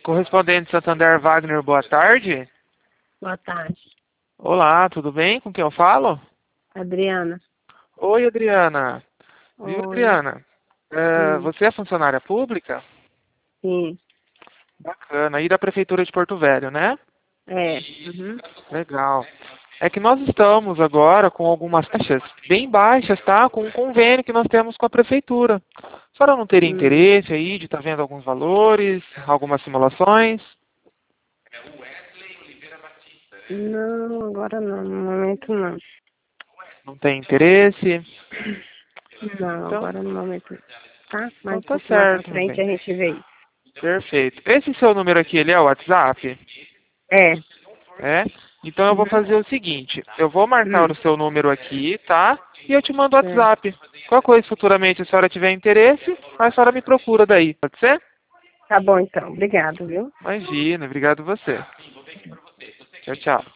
Correspondente Santander Wagner, boa tarde. Boa tarde. Olá, tudo bem? Com quem eu falo? Adriana. Oi, Adriana. Viu, Oi. Adriana? Hum, Você é funcionária pública? sim. Bacana. Aí da Prefeitura de Porto Velho, né? É. Uhum. Legal. É que nós estamos agora com algumas taxas bem baixas, tá? Com um convênio que nós temos com a Prefeitura. A senhora não teria Hum. interesse aí de estar vendo alguns valores, algumas simulações? Não, agora não. No momento não. Não tem interesse? Não, Então, agora no momento não. Tá? então Mas um tá pouco mais pra certo, meu frente a bem. gente vê isso. Perfeito. Esse seu número aqui, ele é o WhatsApp? É. É? Então eu vou Uhum. fazer o seguinte, eu vou marcar o Hum. seu número aqui, tá? E eu te mando o Certo. WhatsApp. Qual coisa futuramente a senhora tiver interesse, a senhora me procura daí, pode ser? Tá bom então. Obrigado, viu? Imagina, obrigado você. Tchau, tchau.